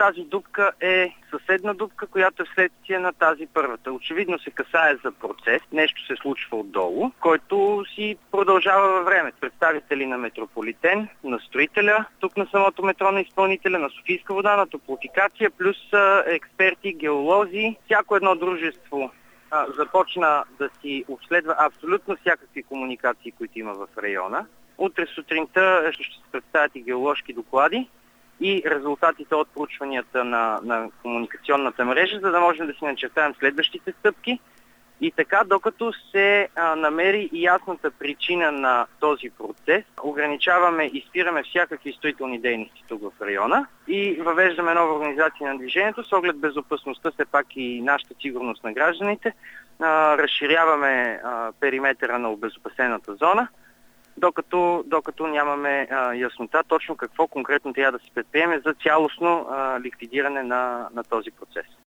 тази дупка е съседна дупка, която е вследствие на тази първата. Очевидно се касае за процес, нещо се случва отдолу, който си продължава във време. Представители на Метрополитен, на строителя, тук на самото метро на изпълнителя, на Софийска вода, на Топлофикация, плюс експерти, геолози. Всяко едно дружество започна да си обследва абсолютно всякакви комуникации, които има в района. Утре сутринта ще се представят и геоложки доклади и резултатите от проучванията на комуникационната мрежа, за да можем да си начертаем следващите стъпки. И така, докато се намери ясната причина на този процес, ограничаваме и спираме всякакви строителни дейности тук в района и въвеждаме нова организация на движението с оглед безопасността, все пак и нашата сигурност на гражданите. Разширяваме периметъра на обезопасената зона, докато нямаме яснота точно какво конкретно трябва да се предприеме за цялостно ликвидиране на този процес.